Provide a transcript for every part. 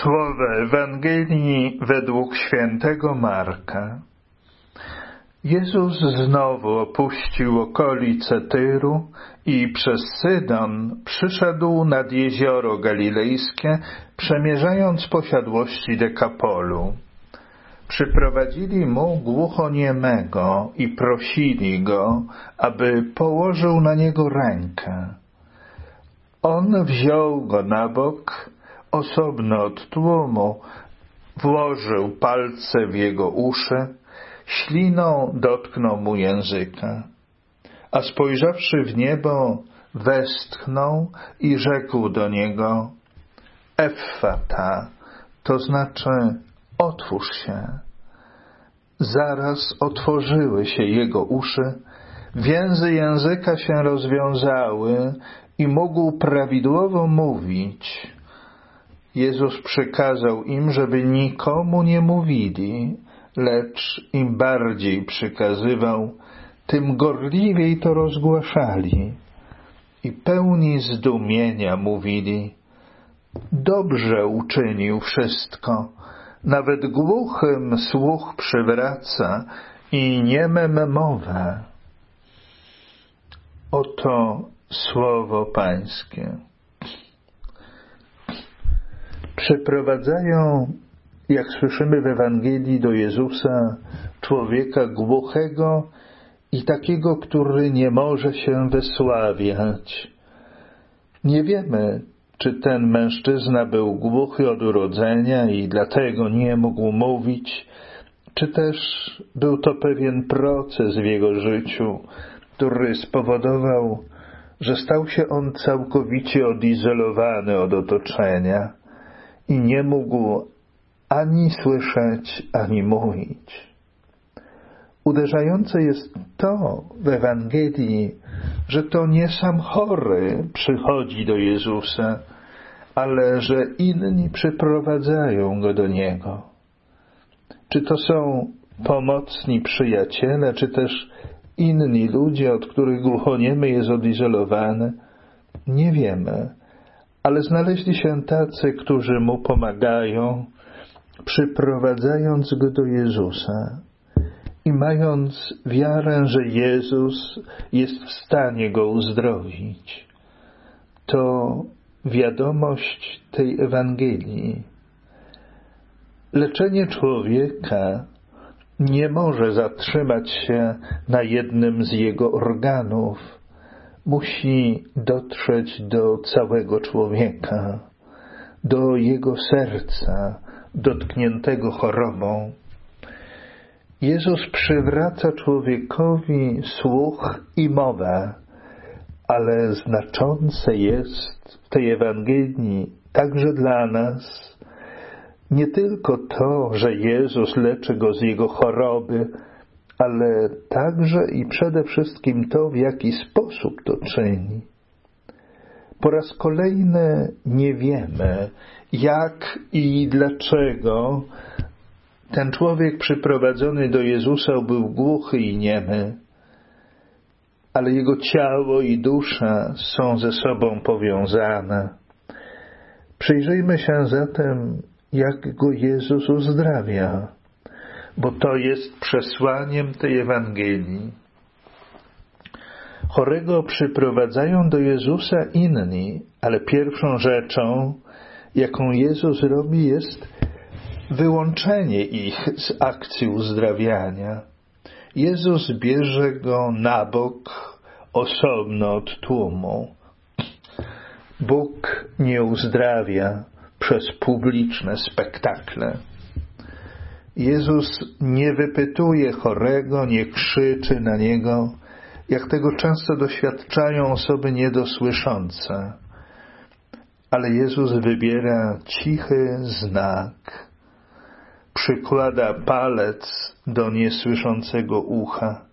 Słowa Ewangelii według świętego Marka. Jezus znowu opuścił okolice Tyru i przez Sydon przyszedł nad jezioro galilejskie, przemierzając posiadłości Dekapolu. Przyprowadzili mu głuchoniemego i prosili go, aby położył na niego rękę. On wziął go na bok, osobno od tłumu, włożył palce w jego uszy, śliną dotknął mu języka, a spojrzawszy w niebo, westchnął i rzekł do niego: Effata, to znaczy otwórz się. Zaraz otworzyły się jego uszy, więzy języka się rozwiązały i mógł prawidłowo mówić. Jezus przykazał im, żeby nikomu nie mówili, lecz im bardziej przykazywał, tym gorliwiej to rozgłaszali. I pełni zdumienia mówili: dobrze uczynił wszystko, nawet głuchym słuch przywraca i niemym mowę. Oto słowo Pańskie. Przyprowadzają, jak słyszymy w Ewangelii, do Jezusa człowieka głuchego i takiego, który nie może się wysławiać. Nie wiemy, czy ten mężczyzna był głuchy od urodzenia i dlatego nie mógł mówić, czy też był to pewien proces w jego życiu, który spowodował, że stał się on całkowicie odizolowany od otoczenia i nie mógł ani słyszeć, ani mówić. Uderzające jest to w Ewangelii, że to nie sam chory przychodzi do Jezusa, ale że inni przyprowadzają go do Niego. Czy to są pomocni przyjaciele, czy też inni ludzie, od których głuchoniemy jest odizolowany? Nie wiemy, ale znaleźli się tacy, którzy mu pomagają, przyprowadzając go do Jezusa i mając wiarę, że Jezus jest w stanie go uzdrowić. To wiadomość tej Ewangelii. Leczenie człowieka nie może zatrzymać się na jednym z jego organów. Musi dotrzeć do całego człowieka, do jego serca, dotkniętego chorobą. Jezus przywraca człowiekowi słuch i mowę, ale znaczące jest w tej Ewangelii także dla nas nie tylko to, że Jezus leczy go z jego choroby, ale także i przede wszystkim to, w jaki sposób to czyni. Po raz kolejny nie wiemy, jak i dlaczego ten człowiek przyprowadzony do Jezusa był głuchy i niemy, ale jego ciało i dusza są ze sobą powiązane. Przyjrzyjmy się zatem, jak go Jezus uzdrawia, bo to jest przesłaniem tej Ewangelii. Chorego przyprowadzają do Jezusa inni, ale pierwszą rzeczą, jaką Jezus robi, jest wyłączenie ich z akcji uzdrawiania. Jezus bierze go na bok, osobno od tłumu. Bóg nie uzdrawia przez publiczne spektakle. Jezus nie wypytuje chorego, nie krzyczy na niego, jak tego często doświadczają osoby niedosłyszące. Ale Jezus wybiera cichy znak. Przykłada palec do niesłyszącego ucha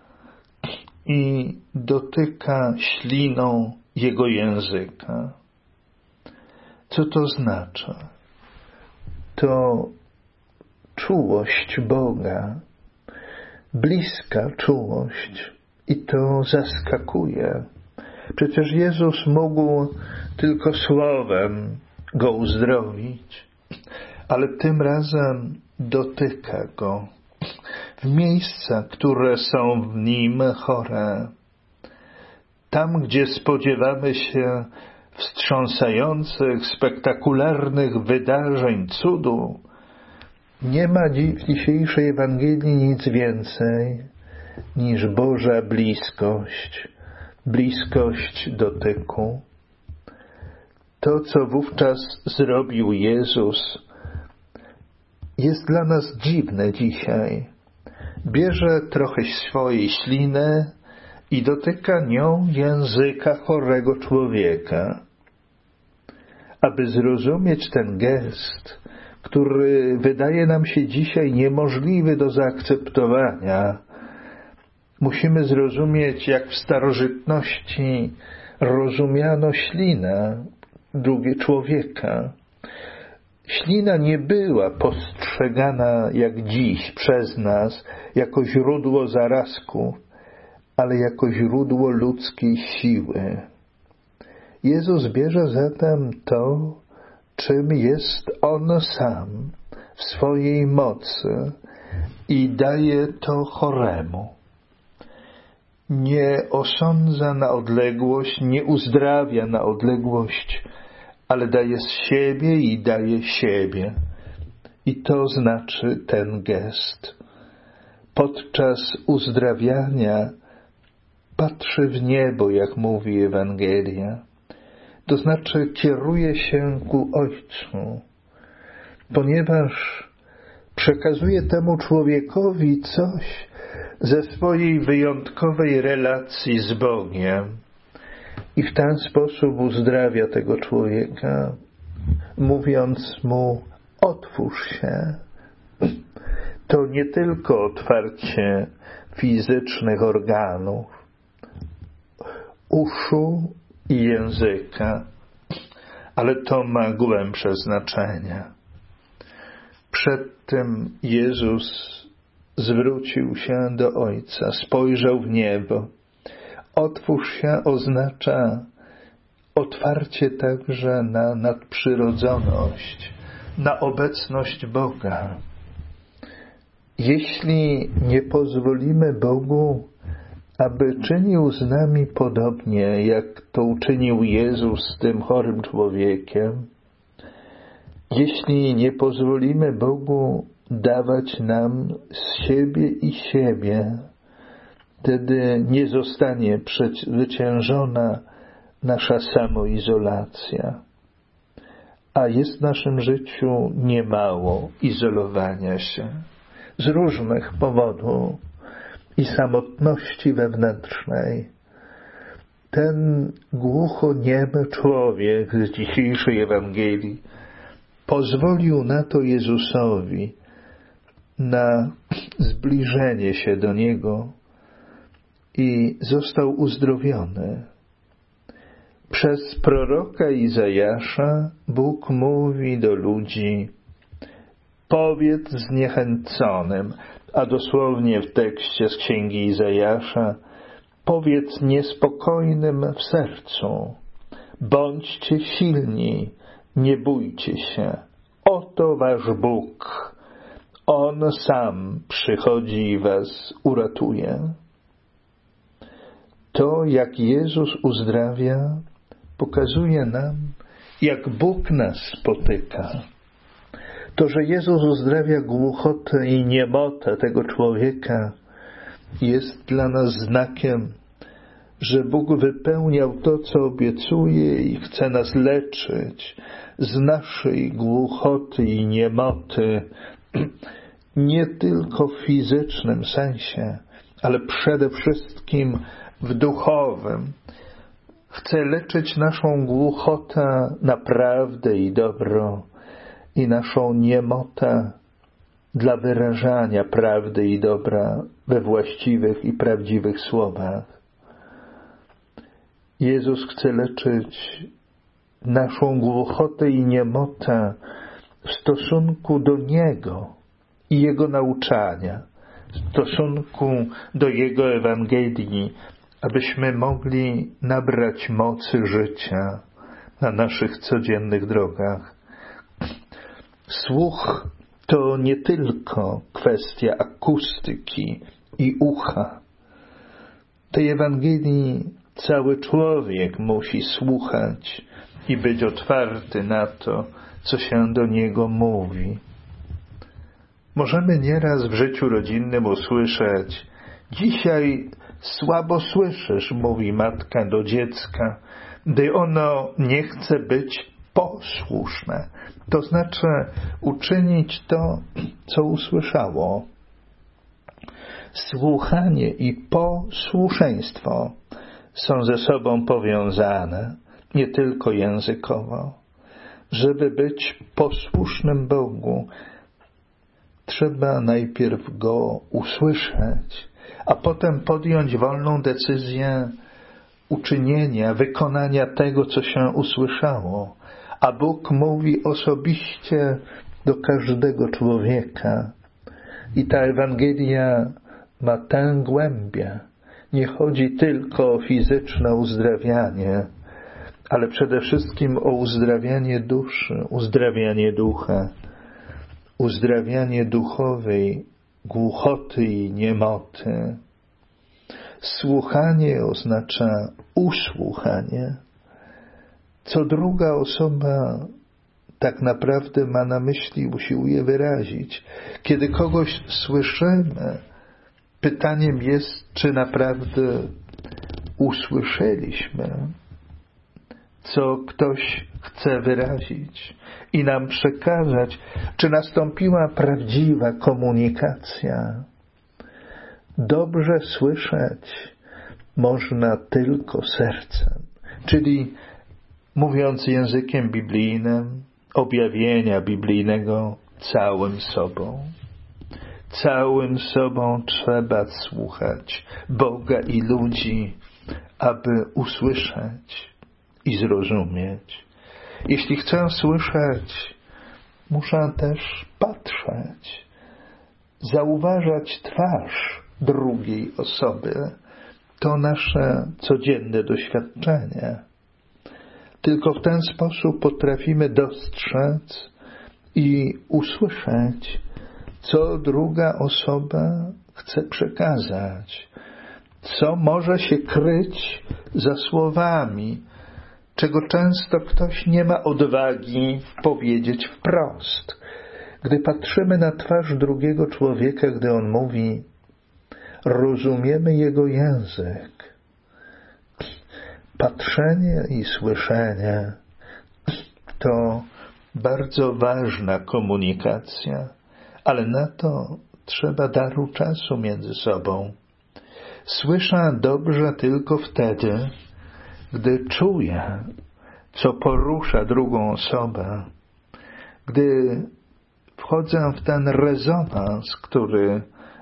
i dotyka śliną jego języka. Co to znaczy? To czułość Boga, bliska czułość i to zaskakuje. Przecież Jezus mógł tylko słowem go uzdrowić, ale tym razem dotyka go w miejsca, które są w nim chore. Tam, gdzie spodziewamy się wstrząsających, spektakularnych wydarzeń, cudu, nie ma w dzisiejszej Ewangelii nic więcej niż Boża bliskość dotyku. To, co wówczas zrobił Jezus, jest dla nas dziwne dzisiaj. Bierze trochę swojej śliny i dotyka nią języka chorego człowieka. Aby zrozumieć ten gest, który wydaje nam się dzisiaj niemożliwy do zaakceptowania, musimy zrozumieć, jak w starożytności rozumiano ślinę drugiego człowieka. Ślina nie była postrzegana jak dziś przez nas jako źródło zarazków, ale jako źródło ludzkiej siły. Jezus bierze zatem to, czym jest On sam w swojej mocy i daje to choremu. Nie osądza na odległość, nie uzdrawia na odległość, ale daje z siebie i daje siebie. I to znaczy ten gest. Podczas uzdrawiania patrzy w niebo, jak mówi Ewangelia. To znaczy kieruje się ku Ojcu, ponieważ przekazuje temu człowiekowi coś ze swojej wyjątkowej relacji z Bogiem. I w ten sposób uzdrawia tego człowieka, mówiąc mu: otwórz się. To nie tylko otwarcie fizycznych organów, uszu i języka, ale to ma głębsze znaczenie. Przed tym Jezus zwrócił się do Ojca, spojrzał w niebo. Otwórz się oznacza otwarcie także na nadprzyrodzoność, na obecność Boga. Jeśli nie pozwolimy Bogu, aby czynił z nami podobnie, jak to uczynił Jezus z tym chorym człowiekiem, jeśli nie pozwolimy Bogu dawać nam z siebie i siebie, wtedy nie zostanie przezwyciężona nasza samoizolacja. A jest w naszym życiu niemało izolowania się z różnych powodów i samotności wewnętrznej. Ten głuchoniemy człowiek z dzisiejszej Ewangelii pozwolił na to Jezusowi, na zbliżenie się do Niego i został uzdrowiony. Przez proroka Izajasza Bóg mówi do ludzi: powiedz zniechęconym, a dosłownie w tekście z księgi Izajasza, powiedz niespokojnym w sercu, bądźcie silni, nie bójcie się. Oto wasz Bóg, On sam przychodzi i was uratuje. To, jak Jezus uzdrawia, pokazuje nam, jak Bóg nas spotyka. To, że Jezus uzdrawia głuchotę i niemotę tego człowieka, jest dla nas znakiem, że Bóg wypełniał to, co obiecuje i chce nas leczyć z naszej głuchoty i niemoty, nie tylko w fizycznym sensie, ale przede wszystkim w duchowym. Chce leczyć naszą głuchotę na prawdę i dobro i naszą niemotę dla wyrażania prawdy i dobra we właściwych i prawdziwych słowach. Jezus chce leczyć naszą głuchotę i niemotę w stosunku do Niego i Jego nauczania, w stosunku do Jego Ewangelii, abyśmy mogli nabrać mocy życia na naszych codziennych drogach. Słuch to nie tylko kwestia akustyki i ucha. Tej Ewangelii cały człowiek musi słuchać i być otwarty na to, co się do niego mówi. Możemy nieraz w życiu rodzinnym usłyszeć: dzisiaj słabo słyszysz, mówi matka do dziecka, gdy ono nie chce być posłuszne. To znaczy uczynić to, co usłyszało. Słuchanie i posłuszeństwo są ze sobą powiązane, nie tylko językowo. Żeby być posłusznym Bogu, trzeba najpierw Go usłyszeć, a potem podjąć wolną decyzję uczynienia, wykonania tego, co się usłyszało. A Bóg mówi osobiście do każdego człowieka. I ta Ewangelia ma tę głębię. Nie chodzi tylko o fizyczne uzdrawianie, ale przede wszystkim o uzdrawianie duszy, uzdrawianie ducha, uzdrawianie duchowej głuchoty i niemoty. Słuchanie oznacza usłuchanie. Co druga osoba tak naprawdę ma na myśli, usiłuje wyrazić. Kiedy kogoś słyszymy, pytaniem jest, czy naprawdę usłyszeliśmy, co ktoś chce wyrazić i nam przekazać, czy nastąpiła prawdziwa komunikacja. Dobrze słyszeć można tylko sercem, czyli mówiąc językiem biblijnym, objawienia biblijnego całym sobą. Całym sobą trzeba słuchać Boga i ludzi, aby usłyszeć i zrozumieć. Jeśli chcę słyszeć, muszę też patrzeć, zauważać twarz drugiej osoby. To nasze codzienne doświadczenie. Tylko w ten sposób potrafimy dostrzec i usłyszeć, co druga osoba chce przekazać, co może się kryć za słowami, czego często ktoś nie ma odwagi powiedzieć wprost. Gdy patrzymy na twarz drugiego człowieka, gdy on mówi, rozumiemy jego język. Patrzenie i słyszenie to bardzo ważna komunikacja, ale na to trzeba daru czasu między sobą. Słyszę dobrze tylko wtedy, gdy czuję, co porusza drugą osobę, gdy wchodzę w ten rezonans, który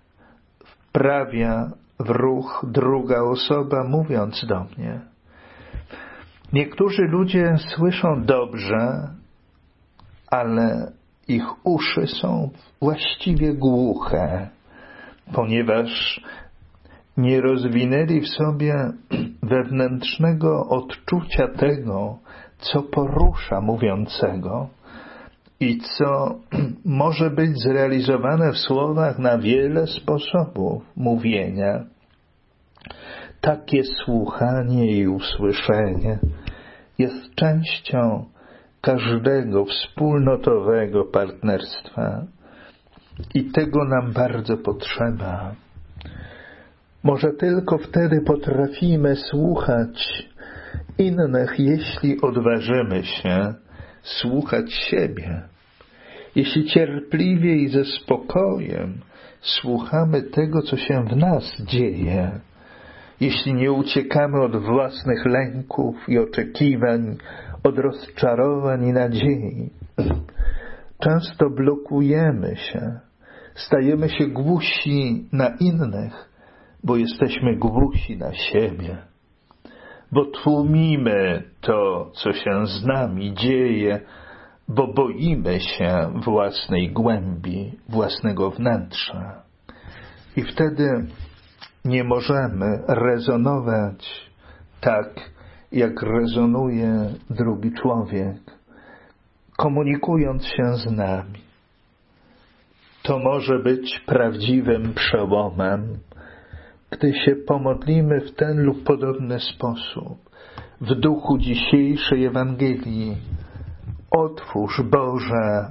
wprawia w ruch druga osoba, mówiąc do mnie. Niektórzy ludzie słyszą dobrze, ale ich uszy są właściwie głuche, ponieważ nie rozwinęli w sobie wewnętrznego odczucia tego, co porusza mówiącego i co może być zrealizowane w słowach na wiele sposobów mówienia. Takie słuchanie i usłyszenie jest częścią każdego wspólnotowego partnerstwa i tego nam bardzo potrzeba. Może tylko wtedy potrafimy słuchać innych, jeśli odważymy się słuchać siebie. Jeśli cierpliwie i ze spokojem słuchamy tego, co się w nas dzieje, jeśli nie uciekamy od własnych lęków i oczekiwań, od rozczarowań i nadziei. Często blokujemy się, stajemy się głusi na innych, bo jesteśmy głusi na siebie, bo tłumimy to, co się z nami dzieje, bo boimy się własnej głębi, własnego wnętrza. I wtedy nie możemy rezonować tak, jak rezonuje drugi człowiek. komunikując się z nami. To może być prawdziwym przełomem, gdy się pomodlimy w ten lub podobny sposób, w duchu dzisiejszej Ewangelii. Otwórz, Boże,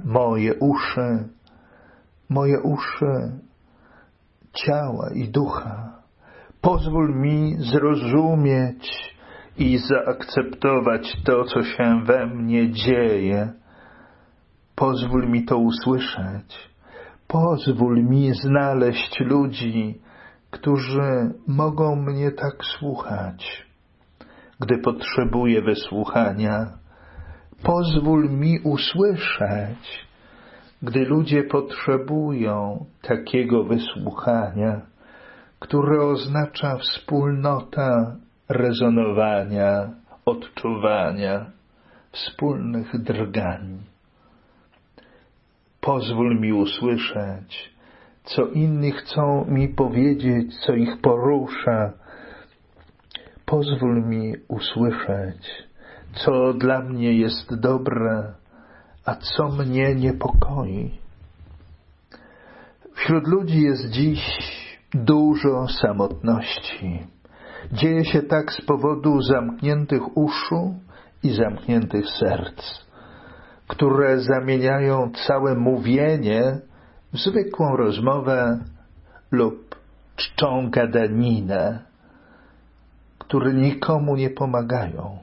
moje uszy ciała i ducha. Pozwól mi zrozumieć i zaakceptować to, co się we mnie dzieje. Pozwól mi to usłyszeć. Pozwól mi znaleźć ludzi, którzy mogą mnie tak słuchać, gdy potrzebuję wysłuchania. Pozwól mi usłyszeć, gdy ludzie potrzebują takiego wysłuchania, które oznacza wspólnota rezonowania, odczuwania, wspólnych drgań. Pozwól mi usłyszeć, co inni chcą mi powiedzieć, co ich porusza. Pozwól mi usłyszeć, co dla mnie jest dobre, a co mnie niepokoi. Wśród ludzi jest dziś dużo samotności. Dzieje się tak z powodu zamkniętych uszu i zamkniętych serc, które zamieniają całe mówienie w zwykłą rozmowę lub czczą gadaninę, które nikomu nie pomagają.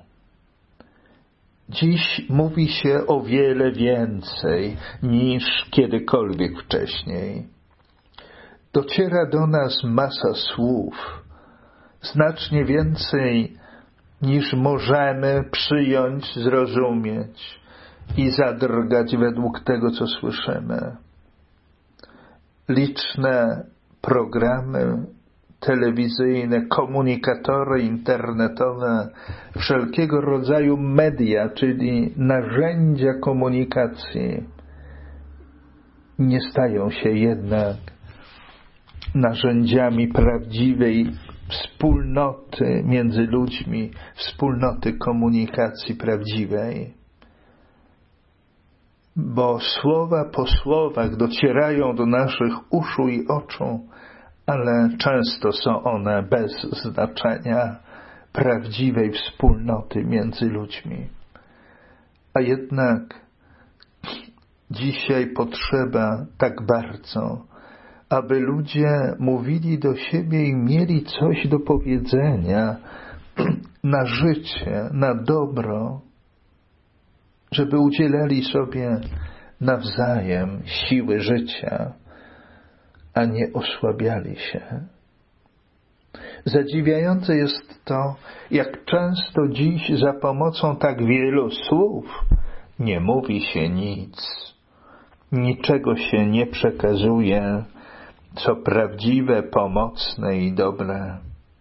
Dziś mówi się o wiele więcej niż kiedykolwiek wcześniej. Dociera do nas masa słów, znacznie więcej niż możemy przyjąć, zrozumieć i zadrgać według tego, co słyszymy. Liczne programy telewizyjne, komunikatory internetowe, wszelkiego rodzaju media, czyli narzędzia komunikacji, nie stają się jednak narzędziami prawdziwej wspólnoty między ludźmi, wspólnoty komunikacji prawdziwej. Bo słowa po słowach docierają do naszych uszu i oczu, ale często są one bez znaczenia prawdziwej wspólnoty między ludźmi. A jednak dzisiaj potrzeba tak bardzo, aby ludzie mówili do siebie i mieli coś do powiedzenia na życie, na dobro, żeby udzielali sobie nawzajem siły życia, a nie osłabiali się. Zadziwiające jest to, jak często dziś za pomocą tak wielu słów nie mówi się nic, niczego się nie przekazuje, co prawdziwe, pomocne i dobre.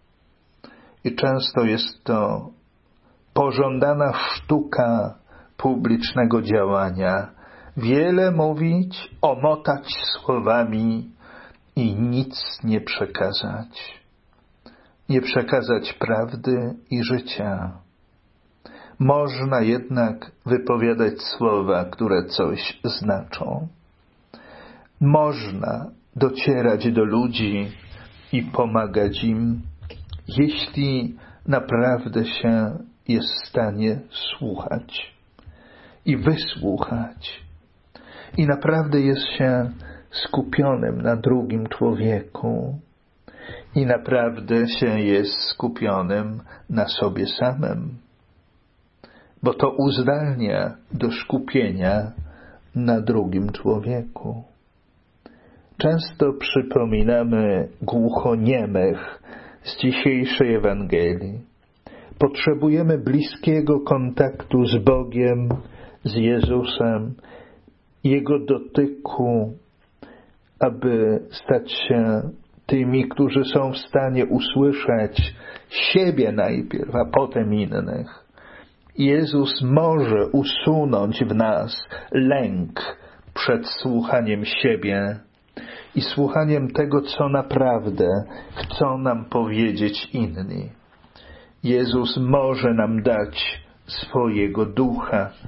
I często jest to pożądana sztuka publicznego działania. Wiele mówić, omotać słowami i nic nie przekazać. Nie przekazać prawdy i życia. Można jednak wypowiadać słowa, które coś znaczą. Można docierać do ludzi i pomagać im, jeśli naprawdę się jest w stanie słuchać i wysłuchać i naprawdę jest się skupionym na drugim człowieku i naprawdę się jest skupionym na sobie samym, bo to uzdalnia do skupienia na drugim człowieku. Często przypominamy głuchoniemych z dzisiejszej Ewangelii. Potrzebujemy bliskiego kontaktu z Bogiem, z Jezusem, Jego dotyku, aby stać się tymi, którzy są w stanie usłyszeć siebie najpierw, a potem innych. Jezus może usunąć w nas lęk przed słuchaniem siebie i słuchaniem tego, co naprawdę chcą nam powiedzieć inni. Jezus może nam dać swojego ducha,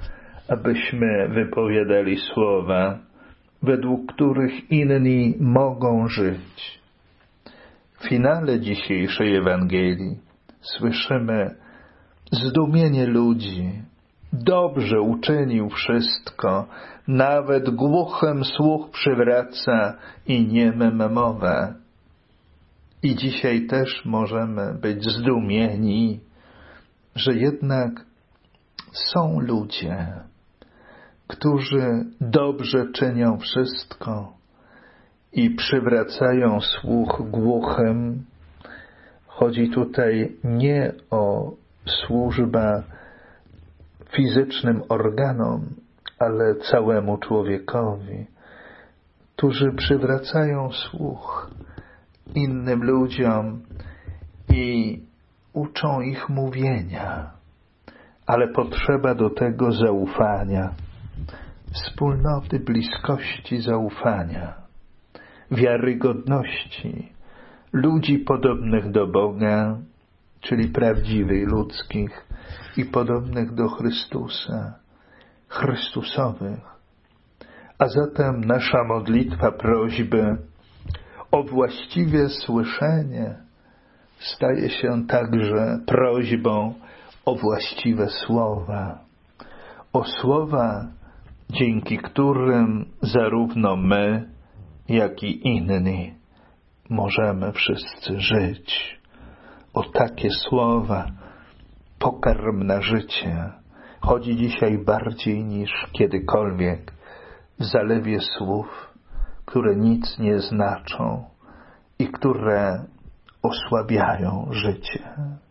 abyśmy wypowiadali słowa, według których inni mogą żyć. W finale dzisiejszej Ewangelii słyszymy zdumienie ludzi. Dobrze uczynił wszystko, nawet głuchym słuch przywraca i niemym mowę. I dzisiaj też możemy być zdumieni, że jednak są ludzie, którzy dobrze czynią wszystko i przywracają słuch głuchym. Chodzi tutaj nie o służbę fizycznym organom, ale całemu człowiekowi, którzy przywracają słuch innym ludziom i uczą ich mówienia, ale potrzeba do tego zaufania, wspólnoty, bliskości, zaufania, wiarygodności, ludzi podobnych do Boga, czyli prawdziwych, ludzkich i podobnych do Chrystusa, Chrystusowych. A zatem nasza modlitwa, prośby o właściwe słyszenie staje się także prośbą o właściwe słowa. O słowa, dzięki którym zarówno my, jak i inni możemy wszyscy żyć. O takie słowa, pokarm na życie. Chodzi dzisiaj bardziej niż kiedykolwiek w zalewie słów, które nic nie znaczą i które osłabiają życie.